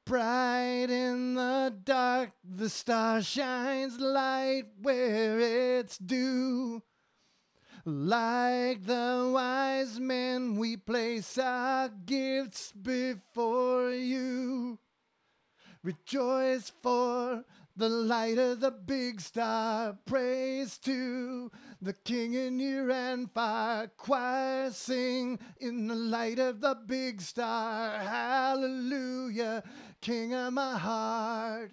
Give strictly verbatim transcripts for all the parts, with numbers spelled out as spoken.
Bright in the dark, the star shines light where it's due. Like the wise men, we place our gifts before you. Rejoice for the light of the big star. Praise to the King in ear and fire. Choir sing in the light of the big star. Hallelujah, King of my heart.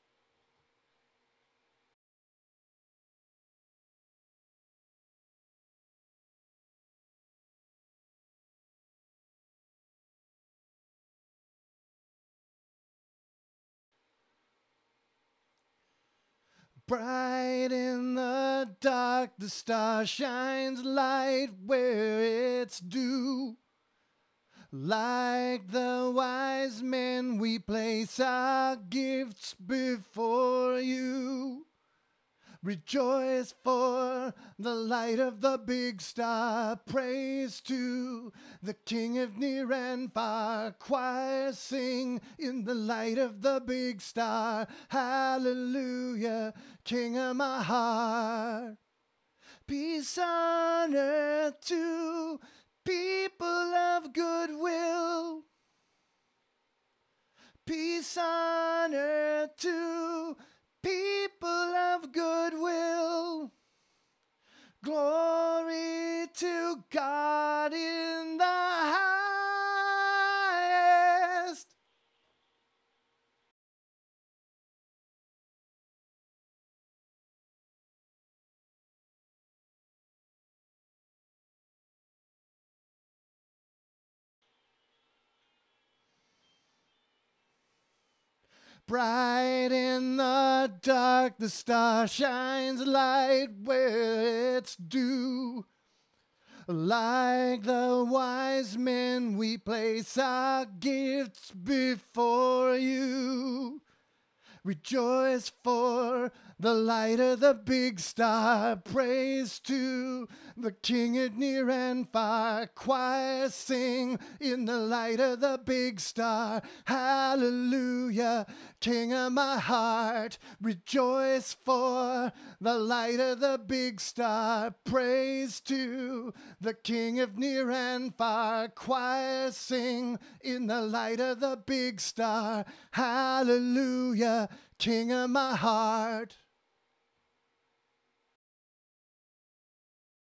Bright in the dark, the star shines light where it's due. Like the wise men, we place our gifts before you. Rejoice for the light of the big star. Praise to the King of near and far. Choir sing in the light of the big star. Hallelujah, King of my heart. Peace on earth to people of goodwill. Peace on earth to people of goodwill. Glory to God in the highest. Bright in the dark, the star shines light where it's due. Like the wise men, we place our gifts before you. Rejoice for the light of the big star. Praise to the King at near and far. Choir sing in the light of the big star. Hallelujah, King of my heart. Rejoice for the light of the big star. Praise to the King of near and far. Choir sing in the light of the big star. Hallelujah, King of my heart.